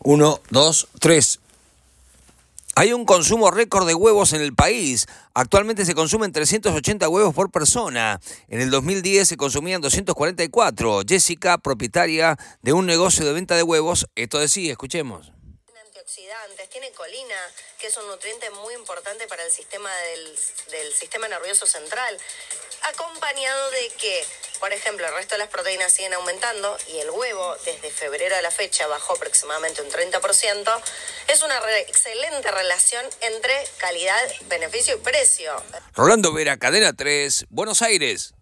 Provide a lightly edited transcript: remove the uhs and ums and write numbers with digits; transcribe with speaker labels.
Speaker 1: 1, 2, 3. Hay un consumo récord de huevos en el país. Actualmente se consumen 380 huevos por persona. En el 2010 se consumían 244. Jessica, propietaria de un negocio de venta de huevos, esto decía, escuchemos.
Speaker 2: Antioxidantes, tiene colina, que es un nutriente muy importante para el sistema del sistema nervioso central, acompañado de que, por ejemplo, el resto de las proteínas siguen aumentando y el huevo desde febrero a la fecha bajó aproximadamente un 30%, es una excelente relación entre calidad, beneficio y precio.
Speaker 1: Rolando Vera, Cadena 3, Buenos Aires.